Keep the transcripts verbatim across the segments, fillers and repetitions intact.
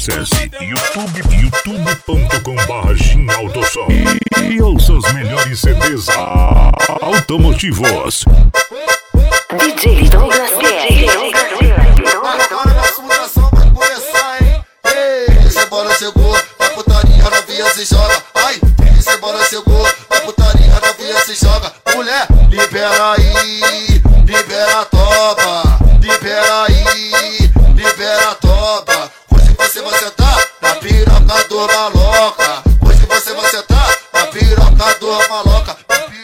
Acesse YouTube, youtube ponto com barra Jim Autosom e ouça os melhores C Ds automotivos. D J Douglas Guerra. Agora nossa mutação vai começar, hein? Ei, cebola chegou, a putaria novinha se joga. Ai, cebola chegou, a putaria novinha se joga. Mulher, libera aí, libera a toba. Libera aí, libera a toba. Hoje você vai sentar na piroca do maloca. Hoje você vai sentar na piroca do maloca.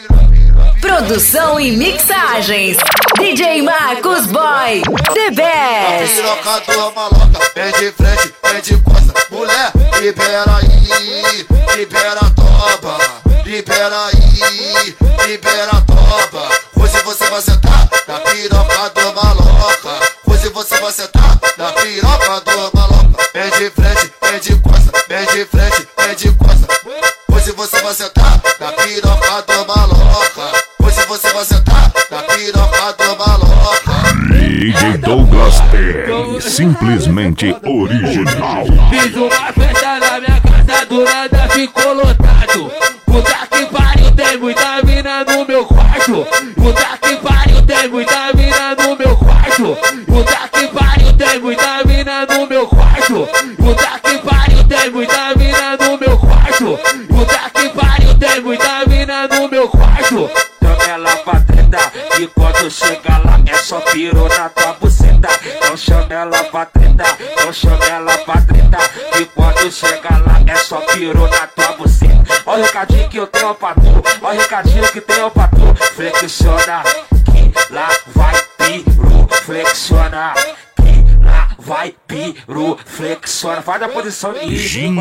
Produção e mixagens D J Marcos Boy, The Best. Piroca do maloca, vem de frente, vem de costa. Mulher, libera aí, libera a toba. Libera aí, libera a toba. Hoje você vai sentar na piroca do maloca. Hoje você vai sentar na piroca do maloca. Vem de frente, vem de costa, vem de frente, vem de costa. Hoje você vai sentar na piroca do maloca. Hoje você vai sentar na piroca do maloca. D J Douglas T, simplesmente original. Fiz uma festa na minha casa, do nada ficou lotado. Puta que pariu, tem muita mina no meu quarto. Puta que pariu, tem muita mina no meu quarto. Puta que pariu, tem muita mina no meu quarto. Puta que pariu, tem muita mina no meu quarto. Puta que pariu, tem muita mina no meu quarto. Chama ela pra treta, e quando chega lá é só pirou na tua buceta. Então chama ela pra treta, então chama ela pra treta, e quando chega lá é só pirou na tua buceta. Ó o recadinho que eu tenho pra tu, ó o recadinho que tenho pra tu. Flexiona, que lá vai piru, flexiona, que lá vai piru, flexiona. Faz a posição de Jim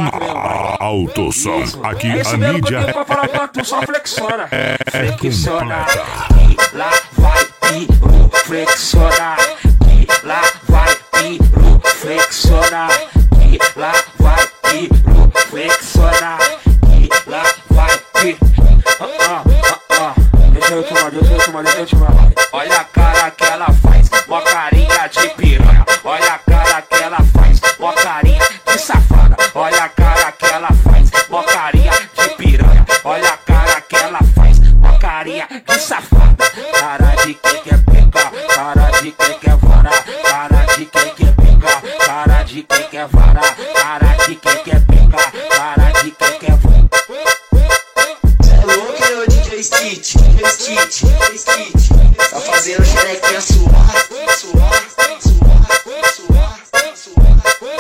Autosom, aqui é isso a mesmo que eu mídia tenho pra falar pra tu, só flexiona. é Flexiona, completa. que lá vai piru, flexiona, que lá vai piru, flexiona, que lá vai piru, flexiona, que lá vai piru. Ah, ah, ah, deixa eu tomar, deixa eu tomar, deixa eu tomar. Olha a cara que ela faz, mó carinha de piranha. Olha a cara que ela faz, mó carinha de safada. Olha a cara que ela faz, mó carinha de piranha. Olha a cara que ela faz, mó carinha de safada. Cara de quem quer pegar, cara de quem quer varar. Cara de quem quer pegar, cara de quem quer varar. Cara de quem quer pegar, cara de quem quer varar. Cê é louco, meu D J Stitch, D J Stitch, D J Stitch. Tá fazendo xerequinha suar, suar, suar, suar, suar.